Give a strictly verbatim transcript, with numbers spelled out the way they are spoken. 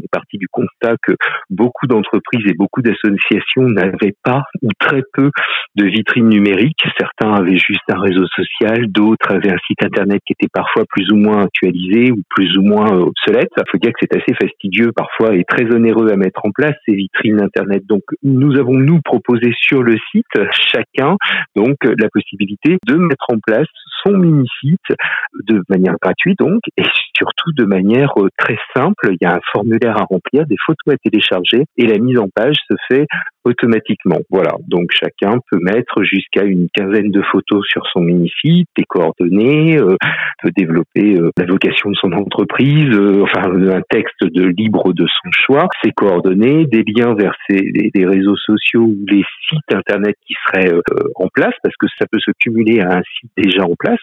partie du constat que beaucoup d'entreprises et beaucoup d'associations n'avaient pas ou très peu de vitrines numériques. Certains avaient juste un réseau social, d'autres avaient un site internet qui était parfois plus ou moins actualisé ou plus ou moins obsolète. Il faut dire que c'est assez fastidieux parfois et très onéreux à mettre en place ces vitrines internet. Donc nous avons nous proposé sur le site chacun donc la possibilité de mettre en place son mini-site de manière gratuite donc et surtout de manière très simple. Il y a un formulaire à remplir, des photos à télécharger et la mise en page se fait automatiquement. Voilà, donc chacun peut mettre jusqu'à une quinzaine de photos sur son mini-site, des coordonnées, euh, peut développer euh, la vocation de son entreprise, euh, enfin un texte de libre de son choix, ses coordonnées, des liens vers ses, les, les réseaux sociaux ou les sites internet qui seraient euh, en place, parce que ça peut se cumuler à un site déjà en place.